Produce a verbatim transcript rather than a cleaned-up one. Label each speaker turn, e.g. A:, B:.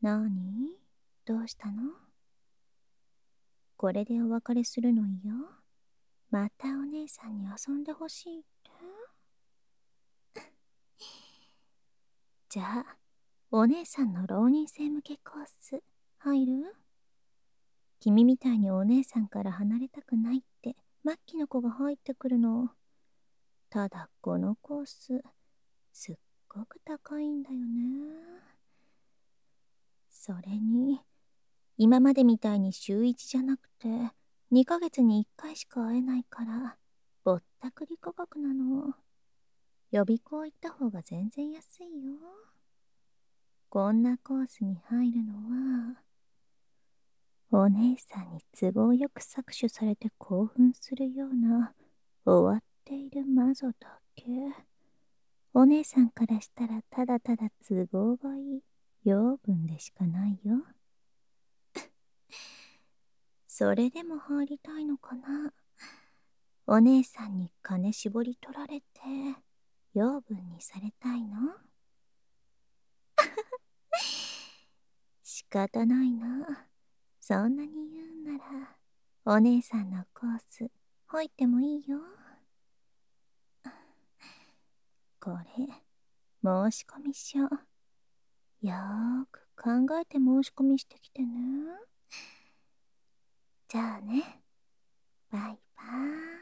A: なに？どうしたの？これでお別れするのよ。またお姉さんに遊んでほしいって？じゃあ、お姉さんの浪人生向けコース、入る？君みたいにお姉さんから離れたくないって末期の子が入ってくるの。ただこのコース、すっごく高いんだよね。それに、今までみたいに週いちじゃなくて、にかげつにいっかいしか会えないから、ぼったくり価格なの。予備校行った方が全然安いよ。こんなコースに入るのは、お姉さんに都合よく搾取されて興奮するような終わっている魔女だけ。お姉さんからしたらただただ都合がいい養分でしかないよ。それでも入りたいのかな？お姉さんに金絞り取られて養分にされたいの？仕方ないな。そんなに言うなら、お姉さんのコース、入ってもいいよ。これ、申し込み書。よーく考えて申し込みしてきてね。じゃあね、バイバーイ。